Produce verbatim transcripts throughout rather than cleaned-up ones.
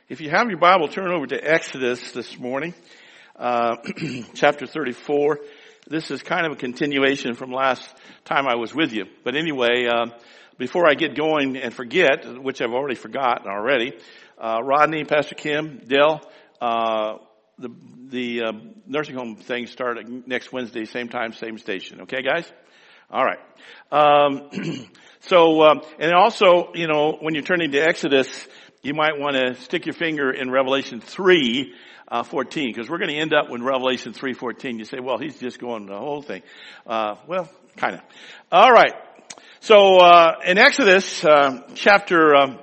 If you have your Bible, turn over to Exodus this morning, uh, chapter thirty-four. This is kind of a continuation from last time I was with you. But anyway, uh, before I get going and forget, which I've already forgotten already, uh, Rodney, Pastor Kim, Dell, uh, the, the uh, nursing home thing start next Wednesday, same time, same station. Okay, guys? All right. Um, so, um, and also, you know, when you're turning to Exodus, you might want to stick your finger in Revelation three fourteen, because we're going to end up with Revelation three fourteen. You say, well, he's just going the whole thing. Uh, well, kind of. All right. So, uh, in Exodus, uh, chapter, um,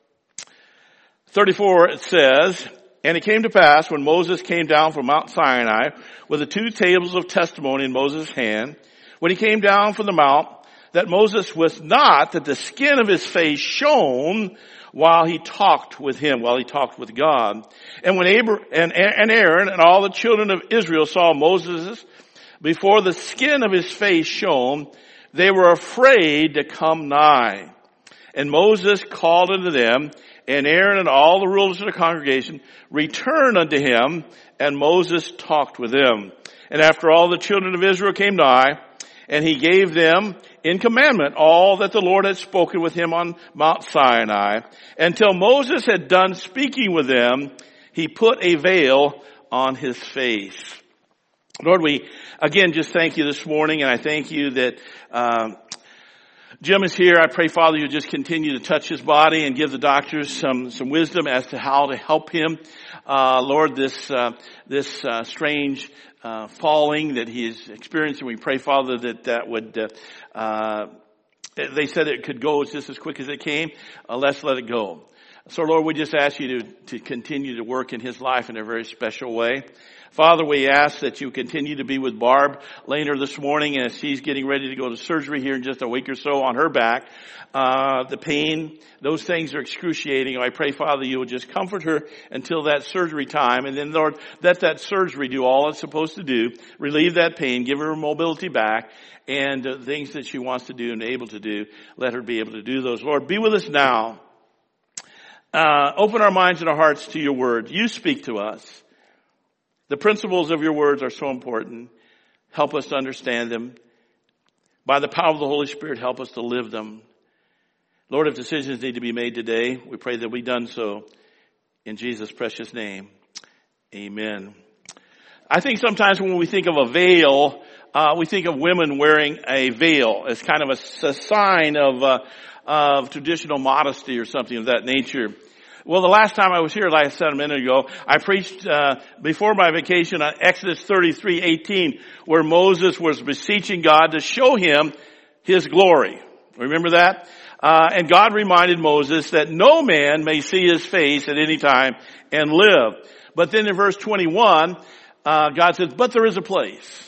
thirty-four, it says, "And it came to pass when Moses came down from Mount Sinai with the two tables of testimony in Moses' hand, when he came down from the mount, that Moses was not, that the skin of his face shone while he talked with him, while he talked with God. And when Abra- and, and Aaron and all the children of Israel saw Moses before the skin of his face shone, they were afraid to come nigh. And Moses called unto them, and Aaron and all the rulers of the congregation returned unto him, and Moses talked with them. And after all the children of Israel came nigh, and he gave them in commandment all that the Lord had spoken with him on Mount Sinai. Until Moses had done speaking with them, he put a veil on his face." Lord, we again just thank you this morning, and I thank you that um, Jim is here. I pray, Father, you just continue to touch his body and give the doctors some some wisdom as to how to help him. Uh, Lord, this uh, this uh, strange Uh, falling that he is experiencing. We pray, Father, that that would, uh, uh, they said it could go just as quick as it came. Uh, let's let it go. So, Lord, we just ask you to, to continue to work in his life in a very special way. Father, we ask that you continue to be with Barb Lehner this morning as she's getting ready to go to surgery here in just a week or so on her back. Uh, the pain, those things are excruciating. I pray, Father, you will just comfort her until that surgery time. And then, Lord, let that surgery do all it's supposed to do. Relieve that pain. Give her mobility back. And uh, things that she wants to do and able to do, let her be able to do those. Lord, be with us now. Uh, open our minds and our hearts to your word. You speak to us. The principles of your words are so important. Help us to understand them. By the power of the Holy Spirit, help us to live them. Lord, if decisions need to be made today, we pray that we done so in Jesus' precious name. Amen. I think sometimes when we think of a veil, uh, we think of women wearing a veil as kind of a, a sign of, uh, of traditional modesty or something of that nature. Well, the last time I was here, like I said a minute ago, I preached uh before my vacation on Exodus thirty-three eighteen, where Moses was beseeching God to show him his glory. Remember that? Uh and God reminded Moses that no man may see his face at any time and live. But then in verse twenty-one, uh God says, "But there is a place.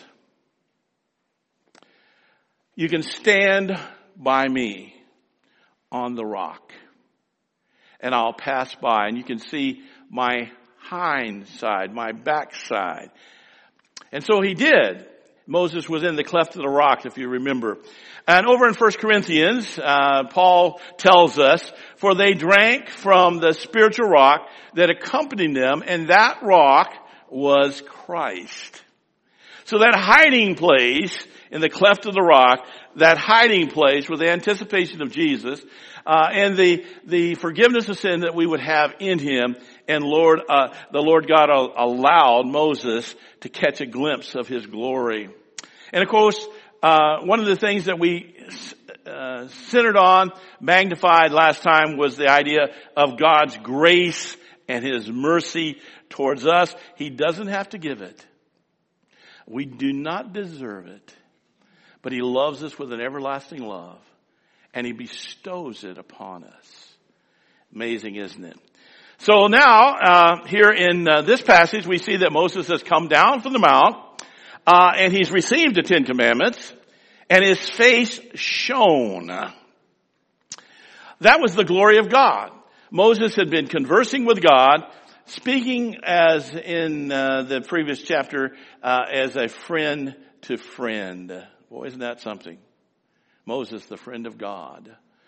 You can stand by me on the rock, and I'll pass by, and you can see my hind side, my backside." And so he did. Moses was in the cleft of the rock, if you remember. And over in First Corinthians, uh, Paul tells us, "For they drank from the spiritual rock that accompanied them, and that rock was Christ." So that hiding place in the cleft of the rock, that hiding place with the anticipation of Jesus, uh, and the, the forgiveness of sin that we would have in him, and Lord, uh, the Lord God allowed Moses to catch a glimpse of his glory. And of course, uh, one of the things that we uh, centered on, magnified last time, was the idea of God's grace and his mercy towards us. He doesn't have to give it. We do not deserve it. But he loves us with an everlasting love, and he bestows it upon us. Amazing, isn't it? So now, uh, here in uh, this passage, we see that Moses has come down from the mount, uh, and he's received the Ten Commandments, and his face shone. That was the glory of God. Moses had been conversing with God, speaking as in uh, the previous chapter, uh, as a friend to friend. Boy, isn't that something? Moses, the friend of God.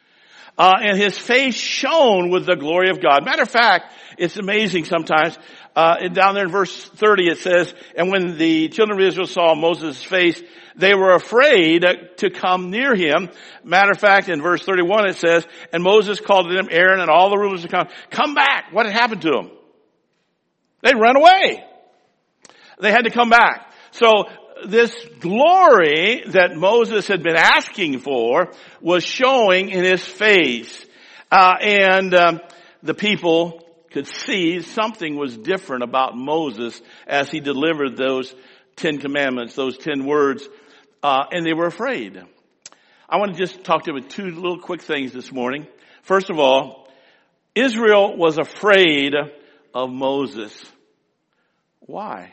Uh, and his face shone with the glory of God. Matter of fact, it's amazing sometimes. Uh, down there in verse thirty it says, and when the children of Israel saw Moses' face, they were afraid to come near him. Matter of fact, in verse thirty-one it says, and Moses called to them Aaron and all the rulers to come. Come back. What had happened to them? They'd run away. They had to come back. So this glory that Moses had been asking for was showing in his face. Uh, and um, the people could see something was different about Moses as he delivered those Ten Commandments, those ten words, uh, and they were afraid. I want to just talk to you about two little quick things this morning. First of all, Israel was afraid of Moses. Why?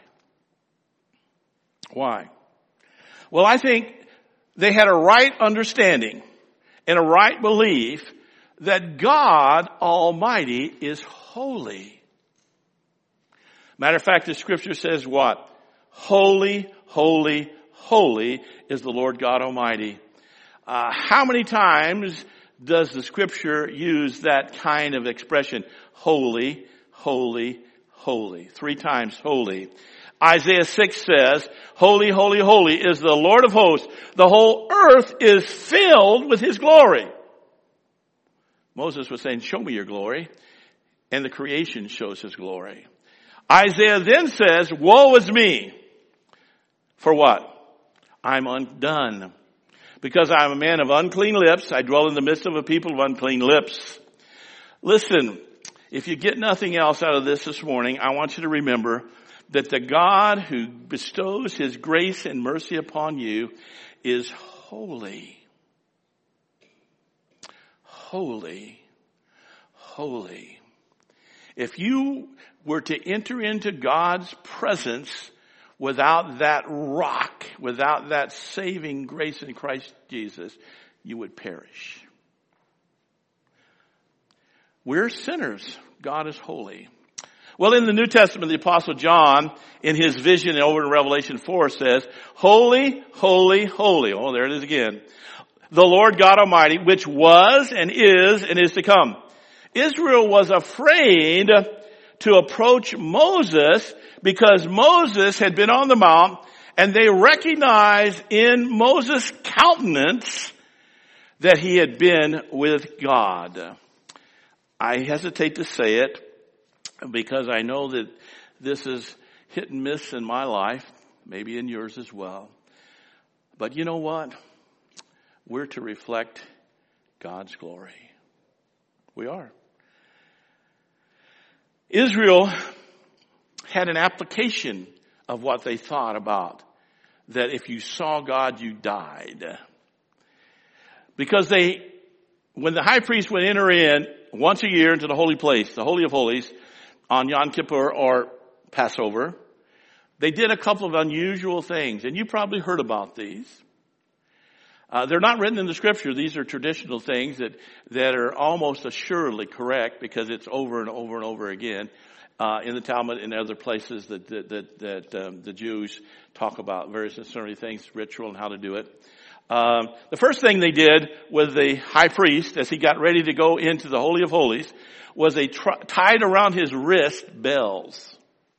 Why? Well, I think they had a right understanding and a right belief that God Almighty is holy. Matter of fact, the scripture says what? Holy, holy, holy is the Lord God Almighty. Uh, how many times does the scripture use that kind of expression? Holy, holy, holy. Three times holy. Isaiah six says, holy, holy, holy is the Lord of hosts. The whole earth is filled with his glory. Moses was saying, show me your glory. And the creation shows his glory. Isaiah then says, woe is me. For what? I'm undone. Because I'm a man of unclean lips. I dwell in the midst of a people of unclean lips. Listen, if you get nothing else out of this this morning, I want you to remember that the God who bestows his grace and mercy upon you is holy. Holy. Holy. If you were to enter into God's presence without that rock, without that saving grace in Christ Jesus, you would perish. We're sinners. God is holy. Well, in the New Testament, the Apostle John, in his vision over in Revelation four, says, holy, holy, holy. Oh, there it is again. The Lord God Almighty, which was and is and is to come. Israel was afraid to approach Moses because Moses had been on the mount and they recognized in Moses' countenance that he had been with God. I hesitate to say it because I know that this is hit and miss in my life, maybe in yours as well. But you know what? We're to reflect God's glory. We are. Israel had an application of what they thought about, that if you saw God, you died. Because they, when the high priest would enter in once a year into the holy place, the Holy of Holies, on Yom Kippur or Passover, they did a couple of unusual things, and you probably heard about these. Uh, they're not written in the scripture. These are traditional things that, that are almost assuredly correct because it's over and over and over again uh, in the Talmud and other places that that, that, that um, the Jews talk about various and sundry things, ritual and how to do it. Um, the first thing they did with the high priest as he got ready to go into the Holy of Holies was they tr- tied around his wrist bells.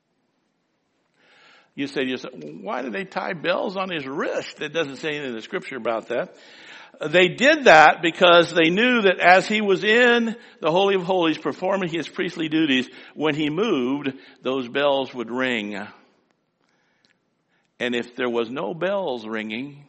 You say to yourself, why did they tie bells on his wrist? It doesn't say anything in the scripture about that. They did that because they knew that as he was in the Holy of Holies performing his priestly duties, when he moved, those bells would ring. And if there was no bells ringing,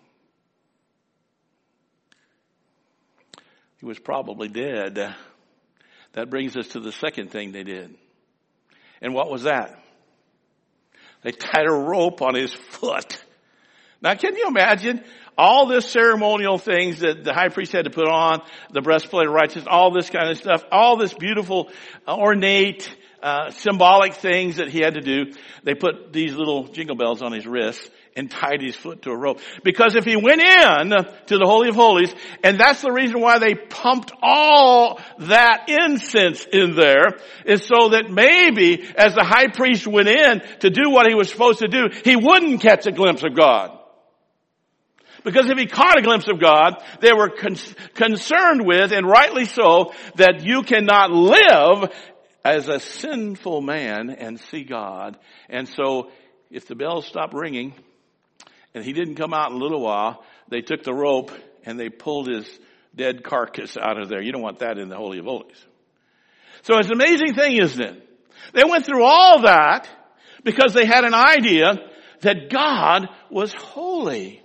he was probably dead. That brings us to the second thing they did. And what was that? They tied a rope on his foot. Now, can you imagine all this ceremonial things that the high priest had to put on, the breastplate of righteousness, all this kind of stuff, all this beautiful, uh, ornate, uh, symbolic things that he had to do. They put these little jingle bells on his wrists and tied his foot to a rope. Because if he went in to the Holy of Holies, and that's the reason why they pumped all that incense in there, is so that maybe as the high priest went in to do what he was supposed to do, he wouldn't catch a glimpse of God. Because if he caught a glimpse of God, they were con- concerned with, and rightly so, that you cannot live as a sinful man and see God. And so, if the bells stopped ringing, and he didn't come out in a little while, they took the rope and they pulled his dead carcass out of there. You don't want that in the Holy of Holies. So it's an amazing thing, isn't it? They went through all that because they had an idea that God was holy.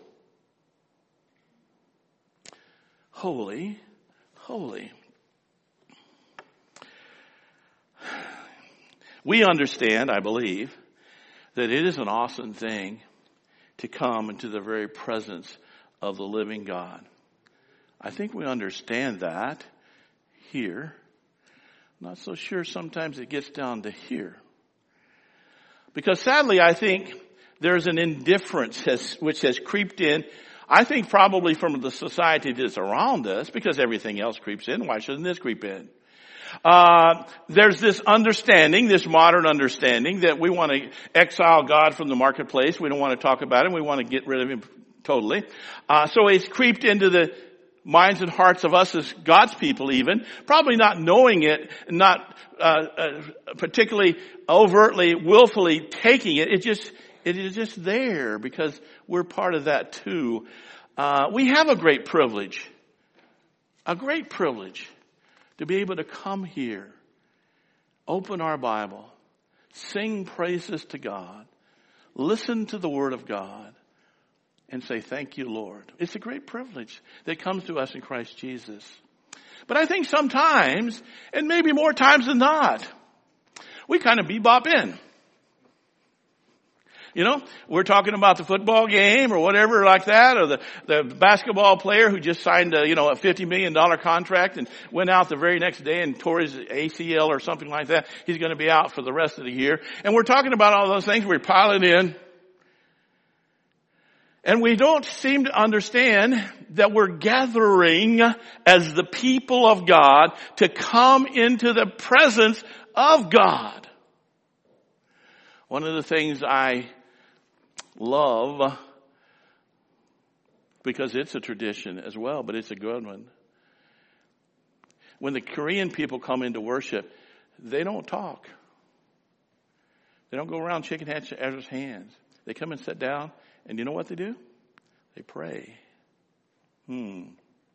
Holy, holy. We understand, I believe, that it is an awesome thing to come into the very presence of the living God. I think we understand that here. Not so sure sometimes it gets down to here. Because sadly, I think there's an indifference has, which has creeped in. I think probably from the society that's around us, because everything else creeps in. Why shouldn't this creep in? Uh, there's this understanding, this modern understanding that we want to exile God from the marketplace. We don't want to talk about him. We want to get rid of him totally. Uh, so it's creeped into the minds and hearts of us as God's people even, probably not knowing it, not uh, uh, particularly overtly, willfully taking it. It just, it is just there because we're part of that too. Uh, we have a great privilege, a great privilege to be able to come here, open our Bible, sing praises to God, listen to the Word of God, and say, thank you, Lord. It's a great privilege that comes to us in Christ Jesus. But I think sometimes, and maybe more times than not, we kind of bebop in. You know, we're talking about the football game or whatever like that, or the, the basketball player who just signed a, you know, a fifty million dollars contract and went out the very next day and tore his A C L or something like that. He's going to be out for the rest of the year. And we're talking about all those things. We're piling in. And we don't seem to understand that we're gathering as the people of God to come into the presence of God. One of the things I love, because it's a tradition as well, but it's a good one. When the Korean people come into worship, they don't talk. They don't go around shaking each other's hands. They come and sit down, and you know what they do? They pray. Hmm.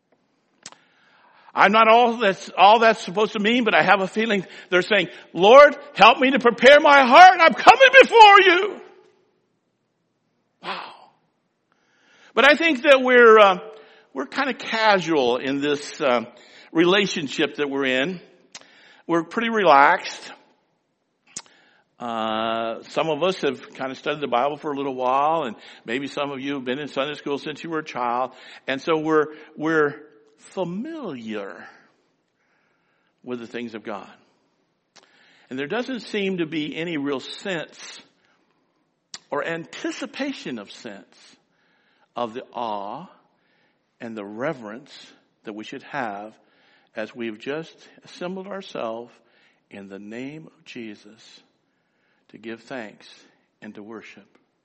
I'm not all that's, all that's supposed to mean, but I have a feeling they're saying, Lord, help me to prepare my heart. I'm coming before you. Wow. But I think that we're, uh, we're kind of casual in this, uh, relationship that we're in. We're pretty relaxed. Uh, some of us have kind of studied the Bible for a little while, and maybe some of you have been in Sunday school since you were a child. And so we're, we're familiar with the things of God. And there doesn't seem to be any real sense or anticipation of sense of the awe and the reverence that we should have as we've just assembled ourselves in the name of Jesus to give thanks and to worship.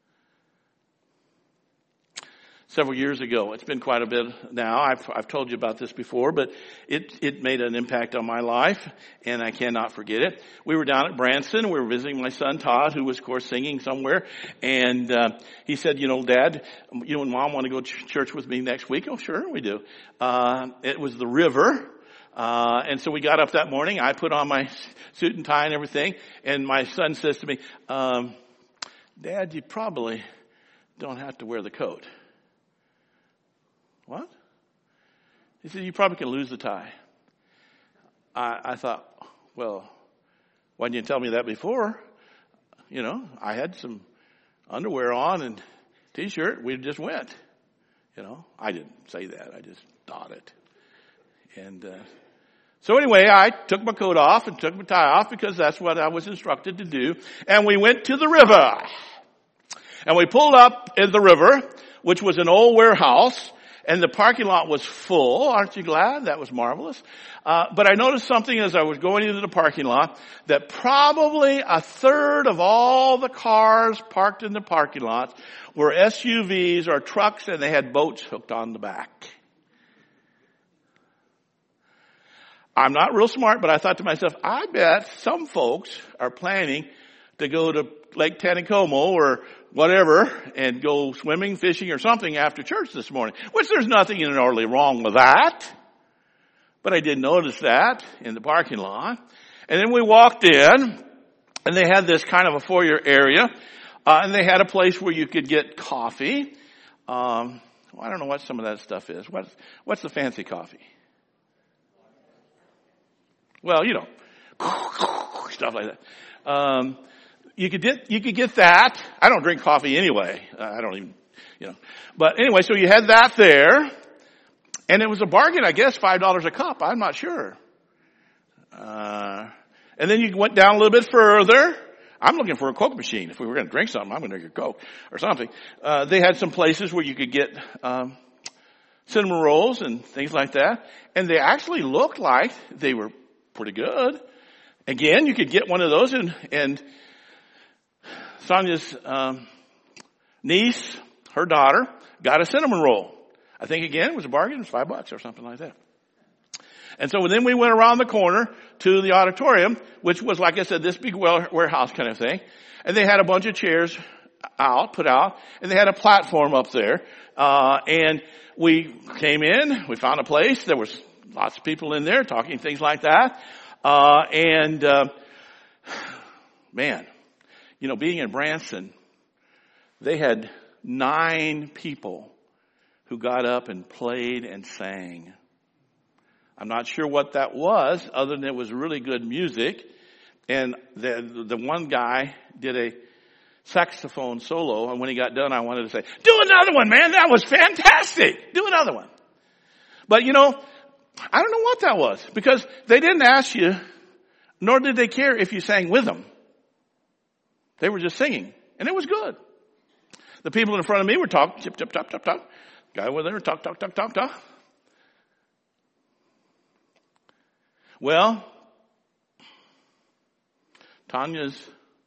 Several years ago, it's been quite a bit now, I've, I've told you about this before, but it, it made an impact on my life, and I cannot forget it. We were down at Branson, we were visiting my son Todd, who was, of course, singing somewhere, and uh, he said, you know, Dad, you and Mom want to go to church with me next week? Oh, sure, we do. Uh, it was the river. Uh, and so we got up that morning. I put on my suit and tie and everything. And my son says to me, um, Dad, you probably don't have to wear the coat. What? He said, you probably can lose the tie. I, I thought, well, why didn't you tell me that before? You know, I had some underwear on and t-shirt. We just went. You know, I didn't say that. I just thought it. And, uh, So anyway, I took my coat off and took my tie off because that's what I was instructed to do. And we went to the river. And we pulled up in the river, which was an old warehouse. and the parking lot was full. Aren't you glad? That was marvelous. Uh, but I noticed something as I was going into the parking lot, that probably a third of all the cars parked in the parking lot were S U Vs or trucks, and they had boats hooked on the back. I'm not real smart, but I thought to myself, I bet some folks are planning to go to Lake Taneycomo or whatever and go swimming, fishing, or something after church this morning, which there's nothing inordinately wrong with that. But I did notice that in the parking lot. And then we walked in, and they had this kind of a foyer area, uh, and they had a place where you could get coffee. Um, well, I don't know what some of that stuff is. What's, what's the fancy coffee? Well, you know, stuff like that. Um, you could get, you could get that. I don't drink coffee anyway. Uh, I don't even, you know. But anyway, so you had that there. And it was a bargain, I guess, five dollars a cup. I'm not sure. Uh, and then you went down a little bit further. I'm looking for a Coke machine. If we were going to drink something, I'm going to drink a Coke or something. Uh, they had some places where you could get, um, cinnamon rolls and things like that. And they actually looked like they were pretty good. Again, you could get one of those, and, and Sonia's um, niece, her daughter, got a cinnamon roll. I think, again, it was a bargain. It was five bucks or something like that. And so then we went around the corner to the auditorium, which was, like I said, this big warehouse kind of thing. And they had a bunch of chairs out, put out, and they had a platform up there. Uh, and we came in, we found a place. There was lots of people in there talking, things like that. Uh, and, uh, man, you know, being in Branson, they had nine people who got up and played and sang. I'm not sure what that was, other than it was really good music. And the, the one guy did a saxophone solo, and when he got done, I wanted to say, do another one, man, that was fantastic. Do another one. But, you know, I don't know what that was, because they didn't ask you, nor did they care if you sang with them. They were just singing, and it was good. The people in front of me were talking, chip, chip, chop, chop, chop. Guy over there, talk, talk, talk, talk, talk. Well, Tanya's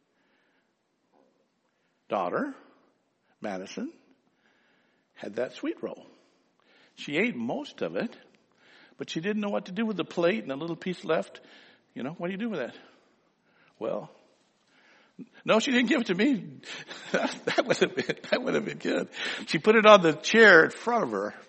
daughter, Madison, had that sweet roll. She ate most of it, but she didn't know what to do with the plate and the little piece left. You know, what do you do with that? Well, no, she didn't give it to me. that would have been, that would have been good. She put it on the chair in front of her.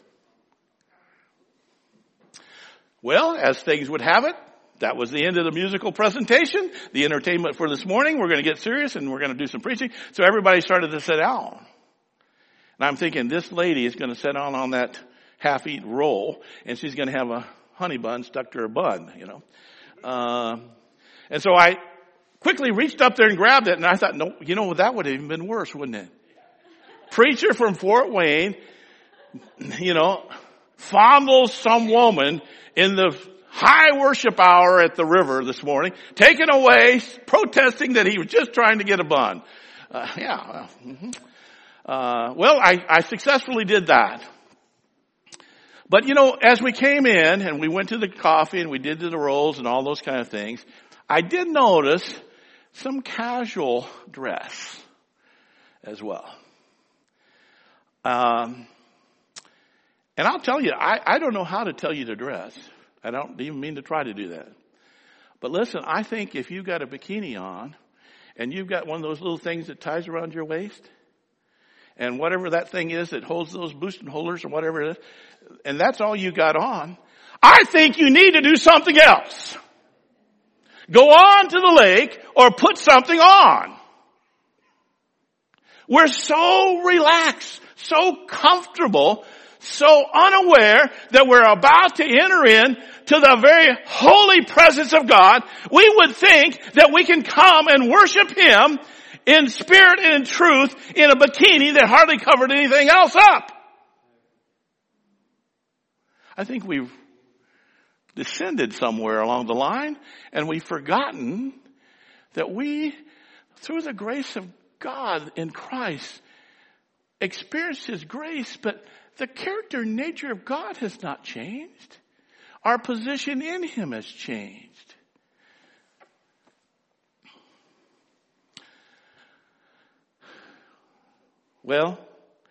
Well, as things would have it, that was the end of the musical presentation, the entertainment for this morning. We're going to get serious and we're going to do some preaching. So everybody started to sit down. And I'm thinking, this lady is going to sit down on that half-eaten roll, and she's going to have a honey bun stuck to her bun, you know. Uh, and so I quickly reached up there and grabbed it, and I thought, no, you know, that would have even been worse, wouldn't it? Preacher from Fort Wayne, you know, fondles some woman in the high worship hour at the river this morning, taken away, protesting that he was just trying to get a bun. Uh, yeah. Well, mm-hmm. uh, well I, I successfully did that. But, you know, as we came in and we went to the coffee and we did the rolls and all those kind of things, I did notice some casual dress as well. Um, and I'll tell you, I, I don't know how to tell you to dress. I don't even mean to try to do that. But listen, I think if you've got a bikini on and you've got one of those little things that ties around your waist, and whatever that thing is that holds those boosting holders or whatever it is, and that's all you got on, I think you need to do something else. Go on to the lake or put something on. We're so relaxed, so comfortable, so unaware that we're about to enter in to the very holy presence of God. We would think that we can come and worship Him in spirit and in truth in a bikini that hardly covered anything else up. I think we've descended somewhere along the line, and we've forgotten that we, through the grace of God in Christ, experienced his grace, but the character and nature of God has not changed. Our position in him has changed. Well,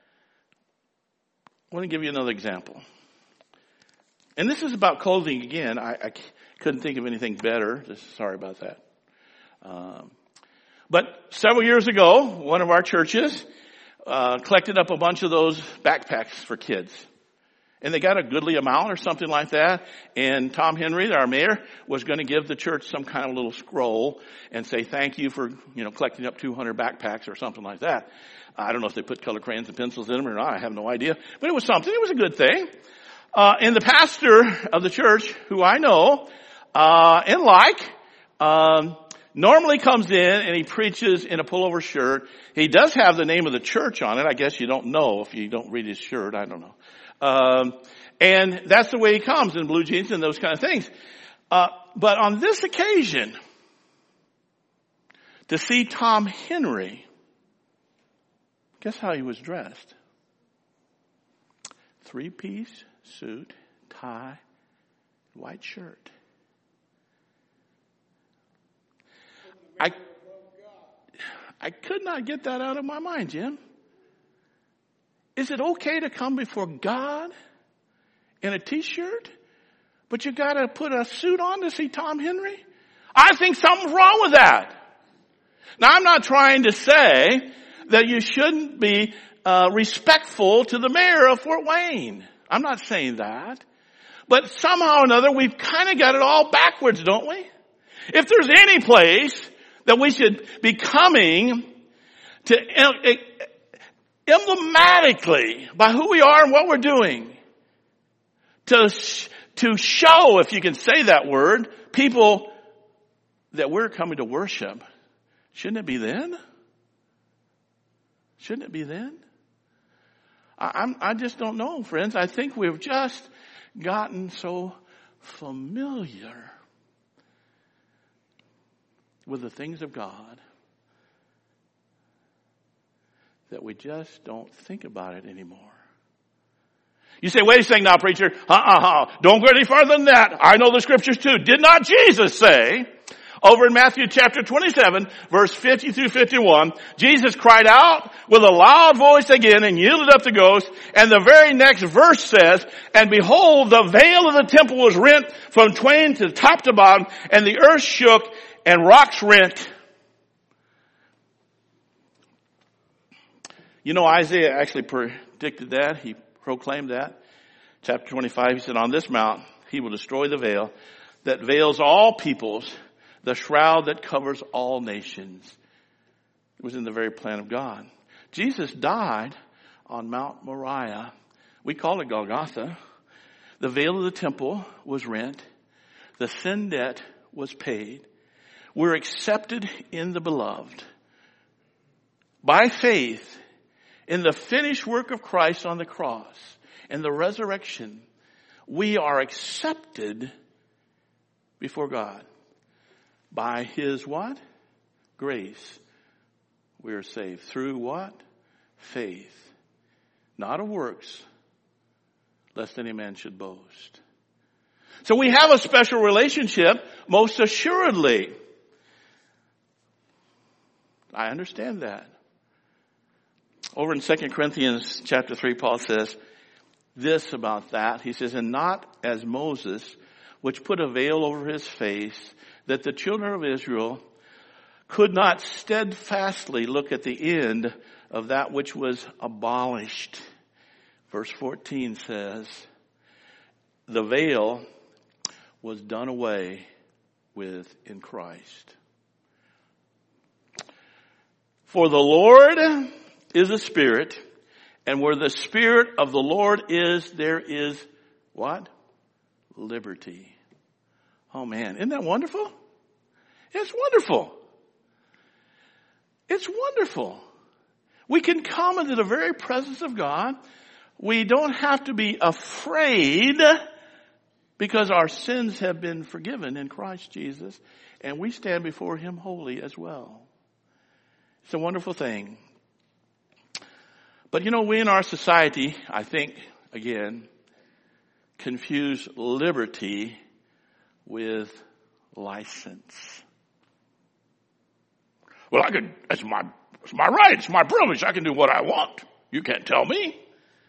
I want to give you another example. And this is about clothing again. I, I couldn't think of anything better. Just sorry about that. Um, but several years ago, one of our churches uh, collected up a bunch of those backpacks for kids. And they got a goodly amount or something like that. And Tom Henry, our mayor, was going to give the church some kind of little scroll and say thank you for, you know, collecting up two hundred backpacks or something like that. I don't know if they put colored crayons and pencils in them or not. I have no idea. But it was something. It was a good thing. Uh, and the pastor of the church, who I know uh, and like, um, normally comes in and he preaches in a pullover shirt. He does have the name of the church on it. I guess you don't know if you don't read his shirt. I don't know. Um, and that's the way he comes, in blue jeans and those kind of things. Uh, but on this occasion, to see Tom Henry, guess how he was dressed? Three-piece suit, tie, white shirt. I, I could not get that out of my mind, Jim. Is it okay to come before God in a t-shirt, but you got to put a suit on to see Tom Henry? I think something's wrong with that. Now, I'm not trying to say that you shouldn't be uh, respectful to the mayor of Fort Wayne. I'm not saying that. But somehow or another, we've kind of got it all backwards, don't we? If there's any place that we should be coming to emblematically, by who we are and what we're doing, to, to show, if you can say that word, people that we're coming to worship, shouldn't it be then? Shouldn't it be then? I, I'm, I just don't know, friends. I think we've just gotten so familiar with the things of God that we just don't think about it anymore. You say, wait a second now, preacher. Uh-uh. Don't go any farther than that. I know the scriptures too. Did not Jesus say, over in Matthew chapter twenty-seven, verse fifty through fifty-one, Jesus cried out with a loud voice again and yielded up the ghost. And the very next verse says, and behold, the veil of the temple was rent from twain to top to bottom, and the earth shook and rocks rent. You know, Isaiah actually predicted that. He proclaimed that. Chapter twenty-five, he said, on this mount, he will destroy the veil that veils all peoples, the shroud that covers all nations. It was in the very plan of God. Jesus died on Mount Moriah. We call it Golgotha. The veil of the temple was rent. The sin debt was paid. We're accepted in the beloved. By faith, in the finished work of Christ on the cross and the resurrection, we are accepted before God. By his what? Grace. We are saved. Through what? Faith. Not of works, lest any man should boast. So we have a special relationship, most assuredly. I understand that. Over in Second Corinthians chapter three, Paul says this about that. He says, and not as Moses, which put a veil over his face, that the children of Israel could not steadfastly look at the end of that which was abolished. Verse fourteen says, the veil was done away with in Christ. For the Lord is a spirit, and where the Spirit of the Lord is, there is what? Liberty. Oh man, isn't that wonderful? It's wonderful. It's wonderful. We can come into the very presence of God. We don't have to be afraid because our sins have been forgiven in Christ Jesus, and we stand before him holy as well. It's a wonderful thing. But you know, we in our society, I think, again, confuse liberty with license. Well, I could, it's my, it's my right, it's my privilege, I can do what I want. You can't tell me.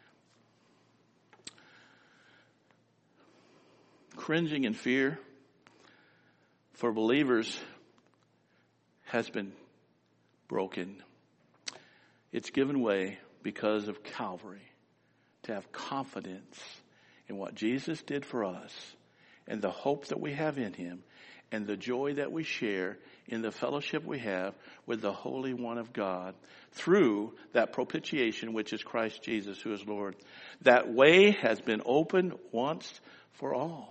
Cringing in fear for believers has been broken. It's given way because of Calvary to have confidence in what Jesus did for us and the hope that we have in him and the joy that we share in the fellowship we have with the Holy One of God through that propitiation, which is Christ Jesus, who is Lord. That way has been opened once for all.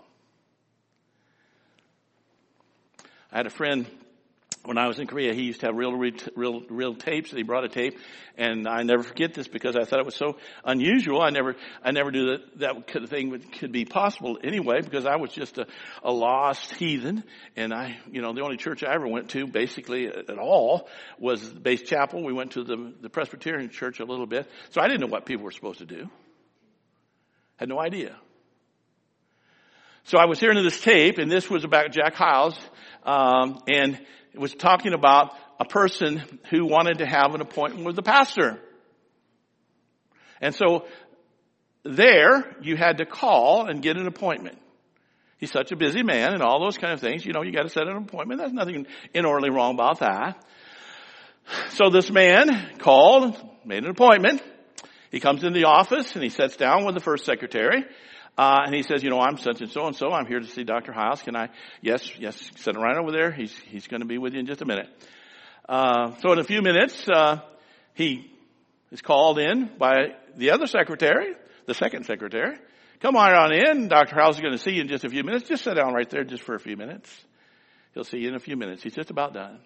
I had a friend when I was in Korea. He used to have real, real, real tapes. He brought a tape, and I never forget this because I thought it was so unusual. I never, I never knew that that kind of thing could be possible anyway, because I was just a, a lost heathen, and I, you know, the only church I ever went to, basically at all, was Base Chapel. We went to the, the Presbyterian church a little bit, so I didn't know what people were supposed to do. Had no idea. So I was hearing this tape, and this was about Jack Hyles, um, and it was talking about a person who wanted to have an appointment with the pastor. And so there, you had to call and get an appointment. He's such a busy man and all those kind of things. You know, you got to set an appointment. There's nothing inordinately wrong about that. So this man called, made an appointment. He comes into the office and he sits down with the first secretary. Uh, and he says, you know, I'm such and so and so. I'm here to see Doctor Hyles. Can I? Yes, yes. Sitting right over there. He's, he's going to be with you in just a minute. Uh, so in a few minutes, uh, he is called in by the other secretary, the second secretary. Come on on in. Doctor Hyles is going to see you in just a few minutes. Just sit down right there just for a few minutes. He'll see you in a few minutes. He's just about done.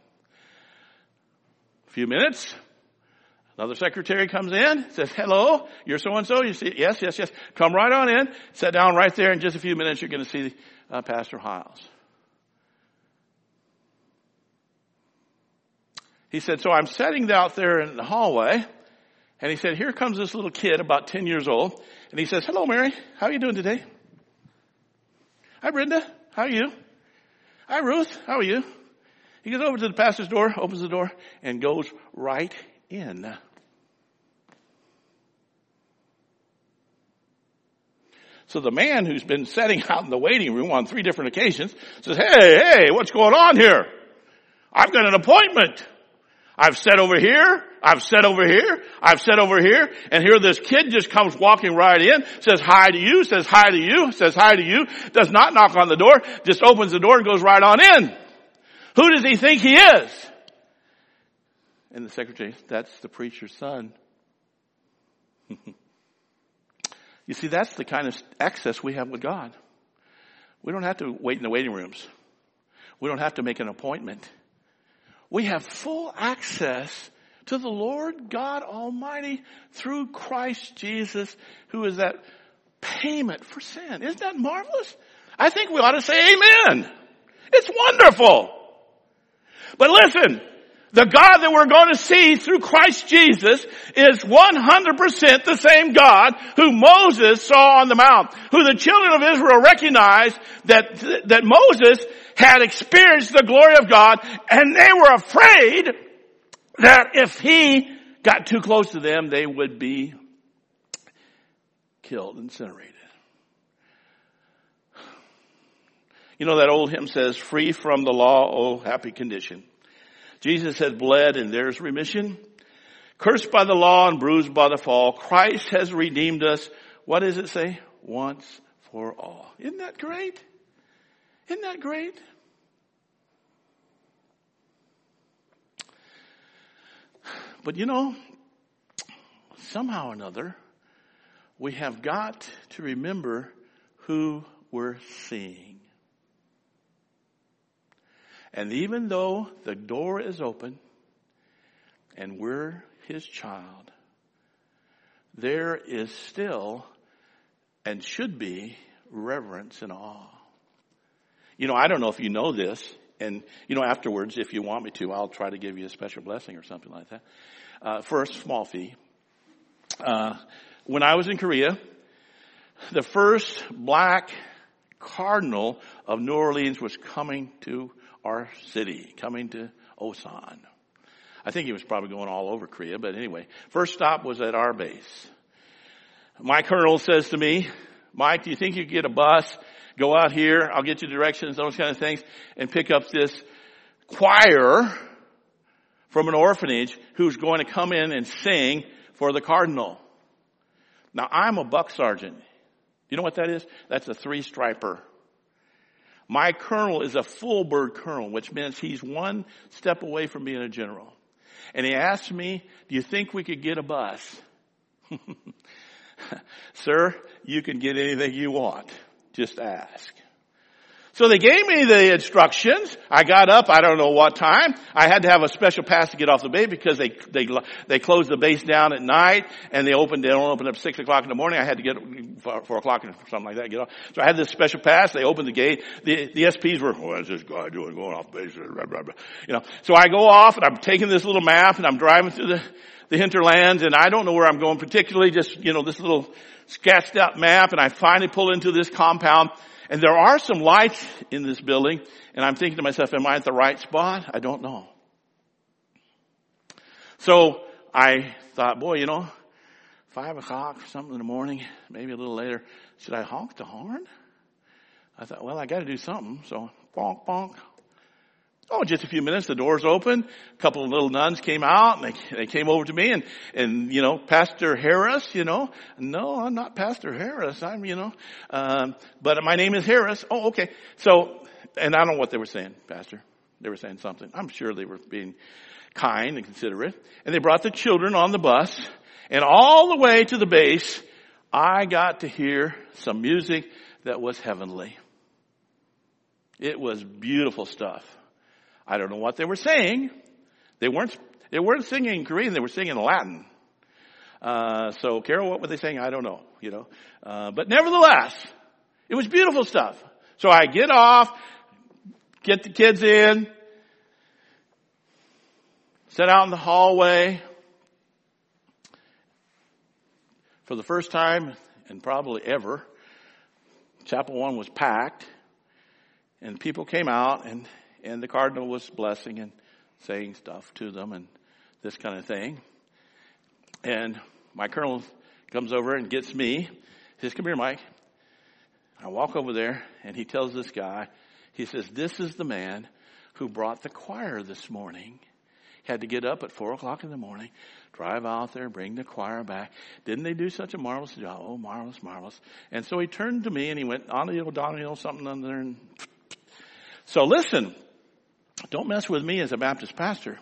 A few minutes. Another secretary comes in, says, hello, you're so-and-so. You see, yes, yes, yes. Come right on in. Sit down right there. In just a few minutes, you're going to see uh, Pastor Hyles. He said, so I'm sitting out there in the hallway, and he said, here comes this little kid, about ten years old, and he says, hello, Mary. How are you doing today? Hi, Brenda. How are you? Hi, Ruth. How are you? He goes over to the pastor's door, opens the door, and goes right in. So the man who's been sitting out in the waiting room on three different occasions says, hey, hey, what's going on here? I've got an appointment. I've sat over here. I've sat over here. I've sat over here. And here this kid just comes walking right in, says hi to you, says hi to you, says hi to you, does not knock on the door, just opens the door and goes right on in. Who does he think he is? And the secretary, that's the preacher's son. You see, that's the kind of access we have with God. We don't have to wait in the waiting rooms. We don't have to make an appointment. We have full access to the Lord God Almighty through Christ Jesus, who is that payment for sin. Isn't that marvelous? I think we ought to say amen. It's wonderful. But listen, the God that we're going to see through Christ Jesus is one hundred percent the same God who Moses saw on the mount, who the children of Israel recognized that, that Moses had experienced the glory of God, and they were afraid that if he got too close to them, they would be killed, incinerated. You know that old hymn says, free from the law, oh happy condition. Jesus has bled and there's remission. Cursed by the law and bruised by the fall, Christ has redeemed us. What does it say? Once for all. Isn't that great? Isn't that great? But you know, somehow or another, we have got to remember who we're seeing. And even though the door is open and we're his child, there is still and should be reverence and awe. You know, I don't know if you know this, and you know, afterwards, if you want me to, I'll try to give you a special blessing or something like that. Uh, for a small fee. uh, when I was in Korea, the first black cardinal of New Orleans was coming to our city, coming to Osan. I think he was probably going all over Korea, but anyway, first stop was at our base. My colonel says to me, Mike, do you think you could get a bus, go out here, I'll get you directions, those kind of things, and pick up this choir from an orphanage who's going to come in and sing for the cardinal. Now, I'm a buck sergeant. You know what that is? That's a three-striper. My colonel is a full bird colonel, which means he's one step away from being a general. And he asked me, do you think we could get a bus? Sir, you can get anything you want. Just ask. So they gave me the instructions. I got up, I don't know what time. I had to have a special pass to get off the base because they they they closed the base down at night and they opened they don't open up six o'clock in the morning. I had to get four, four o'clock or something like that. Get off. So I had this special pass. They opened the gate. The the S Ps were, what is this guy doing going off base? Blah, blah, blah. You know. So I go off and I'm taking this little map and I'm driving through the the hinterlands and I don't know where I'm going particularly. Just you know this little sketched out map and I finally pull into this compound. And there are some lights in this building, and I'm thinking to myself, am I at the right spot? I don't know. So I thought, boy, you know, five o'clock, something in the morning, maybe a little later, should I honk the horn? I thought, well, I got to do something. So bonk, bonk. Oh, just a few minutes, the doors opened. A couple of little nuns came out, and they, they came over to me, and, and, you know, Pastor Harris, you know. No, I'm not Pastor Harris. I'm, you know, um, but my name is Harris. Oh, okay. So, and I don't know what they were saying, Pastor. They were saying something. I'm sure they were being kind and considerate. And they brought the children on the bus, and all the way to the base, I got to hear some music that was heavenly. It was beautiful stuff. I don't know what they were saying. They weren't, they weren't singing in Korean. They were singing in Latin. Uh, so Carol, what were they saying? I don't know, you know. Uh, but nevertheless, it was beautiful stuff. So I get off, get the kids in, sit out in the hallway. For the first time, and probably ever, Chapel One was packed. And people came out and And the cardinal was blessing and saying stuff to them and this kind of thing. And my colonel comes over and gets me. He says, come here, Mike. I walk over there and he tells this guy, he says, this is the man who brought the choir this morning. He had to get up at four o'clock in the morning, drive out there, bring the choir back. Didn't they do such a marvelous job? Oh, marvelous, marvelous. And so he turned to me and he went, on the old Donald, something under there. And so listen. Don't mess with me as a Baptist pastor.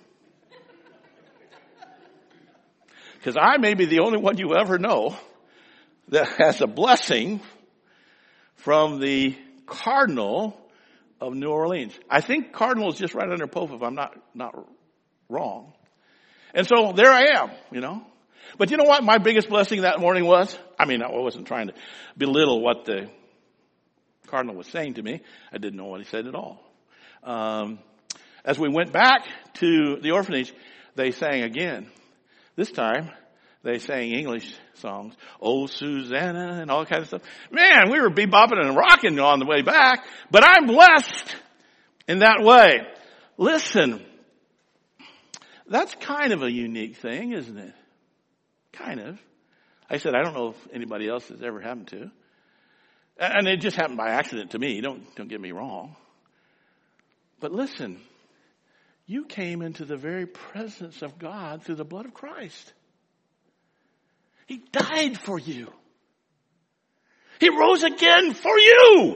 Because I may be the only one you ever know that has a blessing from the Cardinal of New Orleans. I think Cardinal is just right under Pope if I'm not, not wrong. And so there I am, you know. But you know what my biggest blessing that morning was? I mean, I wasn't trying to belittle what the Cardinal was saying to me. I didn't know what he said at all. Um, As we went back to the orphanage, they sang again. This time, they sang English songs. Oh, Susanna, and all kinds of stuff. Man, we were bebopping and rocking on the way back, but I'm blessed in that way. Listen, that's kind of a unique thing, isn't it? Kind of. I said, I don't know if anybody else has ever happened to. And it just happened by accident to me. Don't, don't get me wrong. But listen. You came into the very presence of God through the blood of Christ. He died for you. He rose again for you.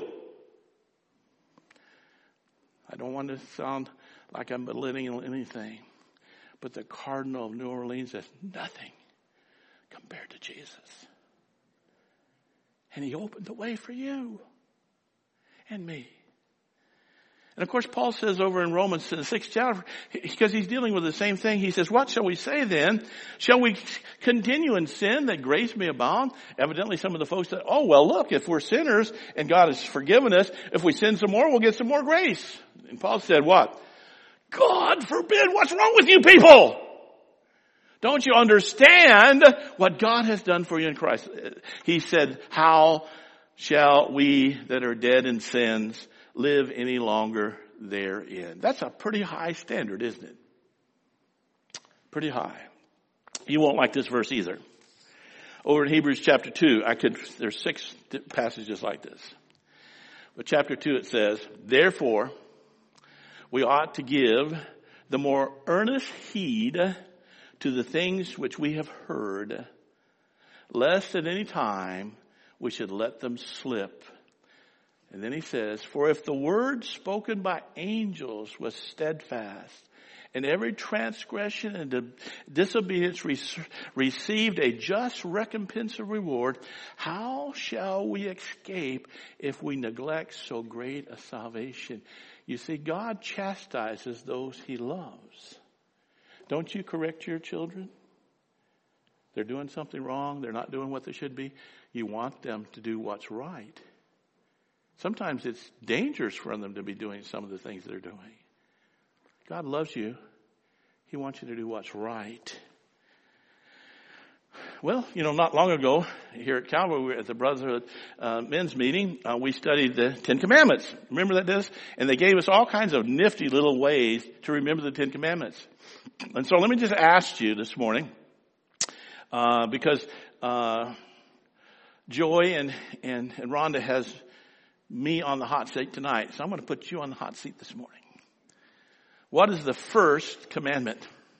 I don't want to sound like I'm belittling anything, but the Cardinal of New Orleans is nothing compared to Jesus. And he opened the way for you and me. And of course, Paul says over in Romans in the sixth chapter, because he's dealing with the same thing, he says, what shall we say then? Shall we continue in sin that grace may abound? Evidently, some of the folks said, oh, well, look, if we're sinners and God has forgiven us, if we sin some more, we'll get some more grace. And Paul said, what? God forbid, what's wrong with you people? Don't you understand what God has done for you in Christ? He said, how shall we that are dead in sins live any longer therein? That's a pretty high standard, isn't it? Pretty high. You won't like this verse either. Over in Hebrews chapter two, I could, there's six passages like this. But chapter two it says, therefore, we ought to give the more earnest heed to the things which we have heard, lest at any time we should let them slip. And then he says, for if the word spoken by angels was steadfast, and every transgression and disobedience received a just recompense of reward, how shall we escape if we neglect so great a salvation? You see, God chastises those he loves. Don't you correct your children? They're doing something wrong. They're not doing what they should be. You want them to do what's right. Sometimes it's dangerous for them to be doing some of the things they're doing. God loves you. He wants you to do what's right. Well, you know, not long ago here at Calvary, we were at the Brotherhood uh, men's meeting, uh, we studied the Ten Commandments. Remember that, Dennis? And they gave us all kinds of nifty little ways to remember the Ten Commandments. And so let me just ask you this morning, uh, because uh, Joy and, and, and Rhonda has me on the hot seat tonight, so I'm going to put you on the hot seat this morning. What is the first commandment?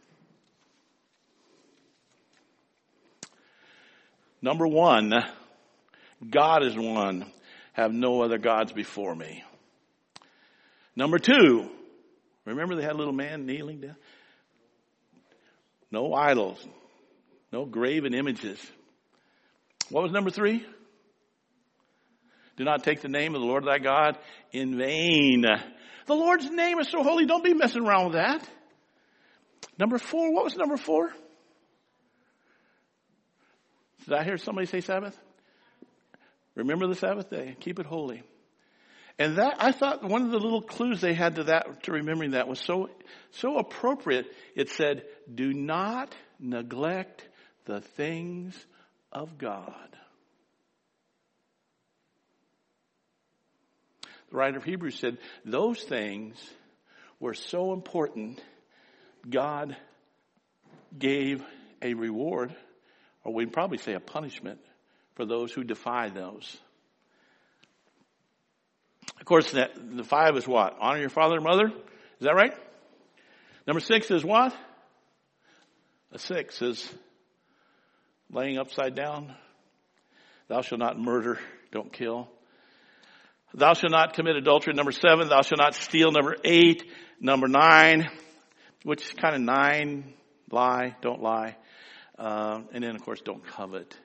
Number one, God is one. Have no other gods before me. Number two, remember they had a little man kneeling down? No idols. No graven images. What was number three? Do not take the name of the Lord thy God in vain. The Lord's name is so holy. Don't be messing around with that. Number four. What was number four? Did I hear somebody say Sabbath? Remember the Sabbath day. Keep it holy. And that, I thought one of the little clues they had to that, to remembering that was so, so appropriate. It said, do not neglect the things of God. The writer of Hebrews said those things were so important, God gave a reward, or we'd probably say a punishment, for those who defy those. Of course, that, the five is what? Honor your father and mother. Is that right? Number six is what? A six is laying upside down. Thou shalt not murder. Don't kill. Thou shalt not commit adultery. Number seven, thou shalt not steal. Number eight, number nine, which is kind of nine, lie, don't lie. Uh, and then, of course, don't covet.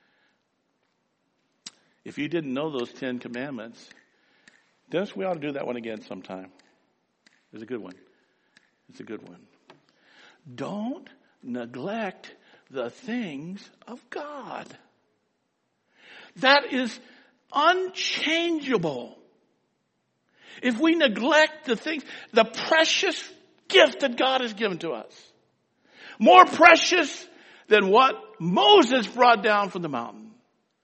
If you didn't know those Ten Commandments, Dennis, we ought to do that one again sometime. It's a good one. It's a good one. Don't neglect the things of God. That is unchangeable. If we neglect the things, the precious gift that God has given to us, more precious than what Moses brought down from the mountain,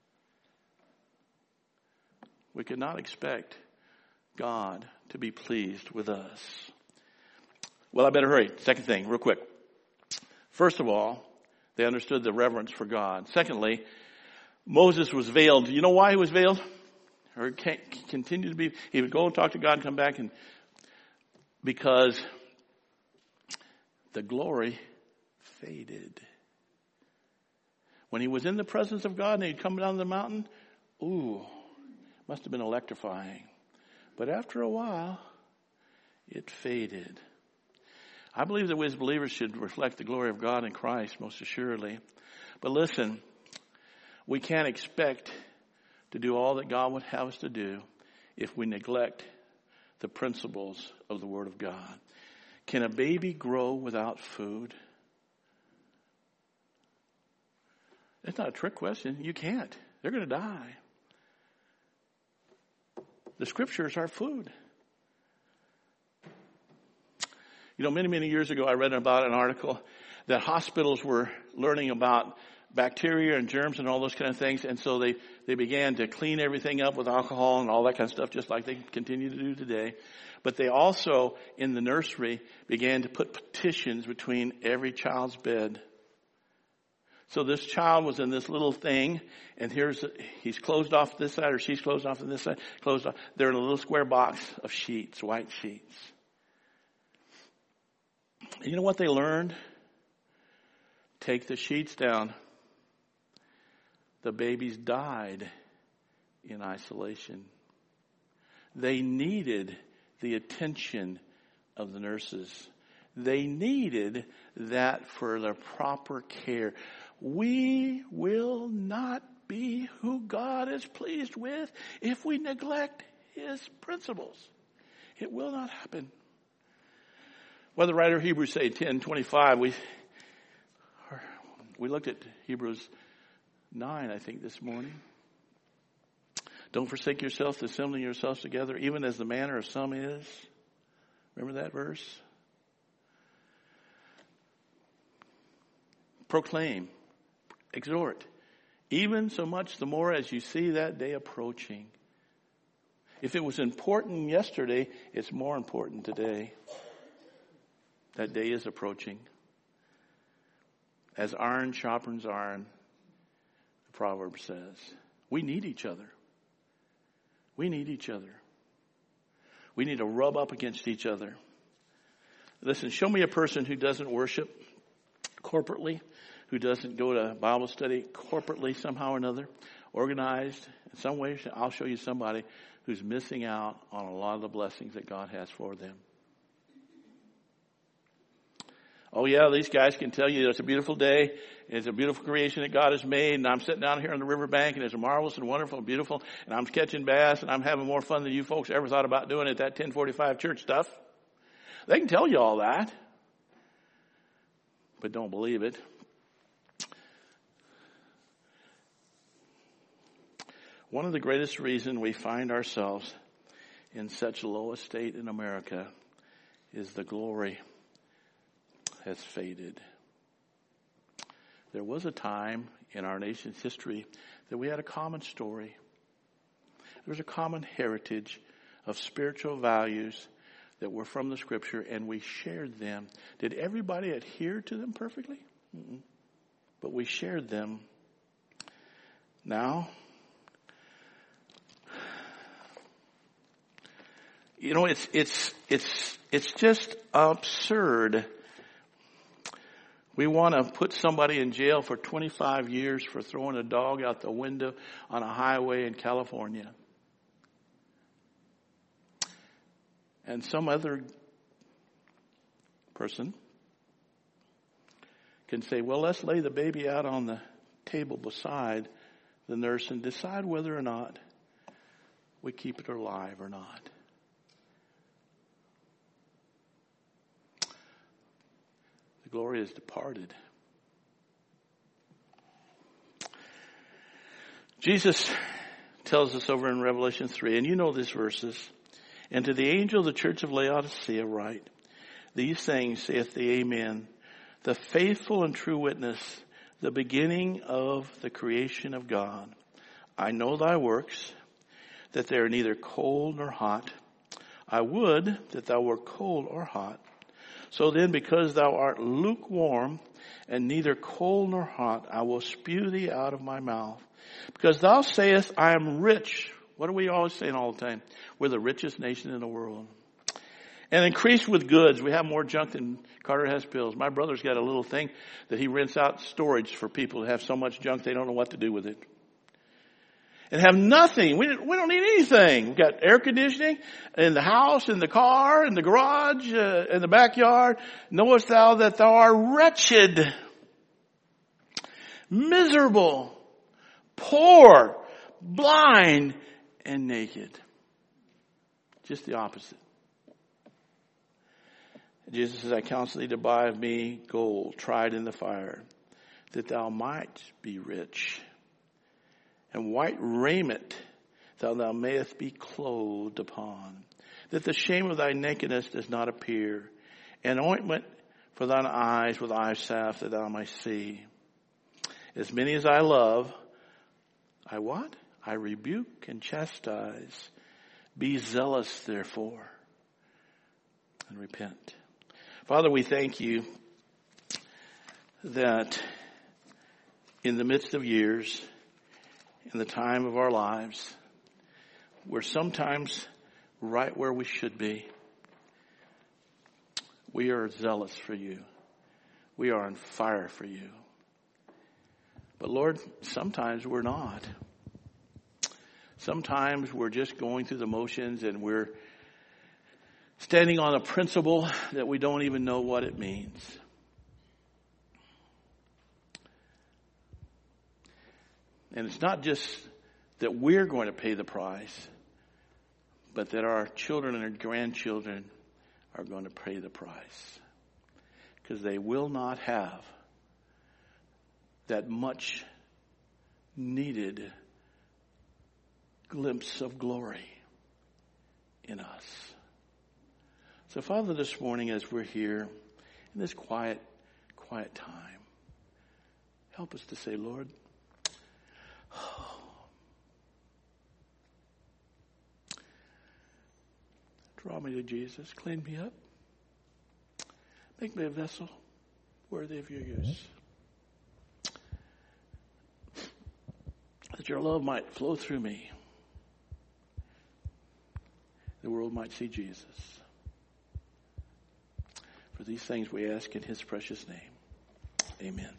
we cannot expect God to be pleased with us. Well, I better hurry. Second thing, real quick. First of all, they understood the reverence for God. Secondly, Moses was veiled. You know why he was veiled? Or can't continue to be? He would go and talk to God and come back, and because the glory faded. When he was in the presence of God and he'd come down the mountain, ooh, must have been electrifying. But after a while, it faded. I believe that we as believers should reflect the glory of God in Christ, most assuredly. But listen, we can't expect to do all that God would have us to do if we neglect the principles of the Word of God. Can a baby grow without food? It's not a trick question. You can't. They're going to die. The Scriptures are food. You know, many, many years ago, I read about an article that hospitals were learning about bacteria and germs and all those kind of things. And so they, they began to clean everything up with alcohol and all that kind of stuff, just like they continue to do today. But they also, in the nursery, began to put partitions between every child's bed. So this child was in this little thing, and here's, he's closed off this side, or she's closed off on this side, closed off. They're in a little square box of sheets, white sheets. And you know what they learned? Take the sheets down. The babies died in isolation. They needed the attention of the nurses. They needed that for the proper care. We will not be who God is pleased with if we neglect His principles. It will not happen. Well, the writer of Hebrews say ten twenty-five. We we looked at Hebrews nine, I think, this morning. Don't forsake yourself, assembling yourselves together, even as the manner of some is. Remember that verse? Proclaim, exhort, even so much the more as you see that day approaching. If it was important yesterday, it's more important today. That day is approaching. As iron sharpens iron, the proverb says. We need each other. We need each other. We need to rub up against each other. Listen, show me a person who doesn't worship corporately, who doesn't go to Bible study corporately somehow or another, organized in some way. I'll show you somebody who's missing out on a lot of the blessings that God has for them. Oh yeah, these guys can tell you it's a beautiful day. It's a beautiful creation that God has made. And I'm sitting down here on the riverbank and it's marvelous and wonderful and beautiful. And I'm catching bass and I'm having more fun than you folks ever thought about doing at that ten forty-five church stuff. They can tell you all that. But don't believe it. One of the greatest reasons we find ourselves in such low estate in America is the glory has faded. There was a time in our nation's history that we had a common story. There was a common heritage of spiritual values that were from the Scripture, and we shared them. Did everybody adhere to them perfectly? Mm-mm. But we shared them. Now, you know, it's it's it's it's just absurd. We want to put somebody in jail for twenty-five years for throwing a dog out the window on a highway in California. And some other person can say, well, let's lay the baby out on the table beside the nurse and decide whether or not we keep it alive or not. The glory has departed. Jesus tells us over in Revelation three, and you know these verses. And to the angel of the church of Laodicea write, these things saith the Amen, the faithful and true witness, the beginning of the creation of God. I know thy works, that they are neither cold nor hot. I would that thou wert cold or hot. So then, because thou art lukewarm and neither cold nor hot, I will spew thee out of my mouth. Because thou sayest, I am rich. What are we always saying all the time? We're the richest nation in the world. And increased with goods. We have more junk than Carter has pills. My brother's got a little thing that he rents out storage for people who have so much junk they don't know what to do with it. And have nothing. We don't, we don't need anything. We've got air conditioning in the house, in the car, in the garage, uh, in the backyard. Knowest thou that thou art wretched, miserable, poor, blind, and naked. Just the opposite. Jesus says, I counsel thee to buy of me gold tried in the fire, that thou might be rich, and white raiment that thou mayest be clothed upon, that the shame of thy nakedness does not appear, and ointment for thine eyes with eye salve that thou mayst see. As many as I love, I what? I rebuke and chastise. Be zealous, therefore, and repent. Father, we thank you that in the midst of years, in the time of our lives, we're sometimes right where we should be. We are zealous for you. We are on fire for you. But Lord, sometimes we're not. Sometimes we're just going through the motions and we're standing on a principle that we don't even know what it means. And it's not just that we're going to pay the price, but that our children and our grandchildren are going to pay the price. Because they will not have that much needed glimpse of glory in us. So Father, this morning as we're here in this quiet, quiet time, help us to say, Lord, draw me to Jesus. Clean me up. Make me a vessel worthy of your use. That your love might flow through me. The world might see Jesus. For these things we ask in his precious name. Amen.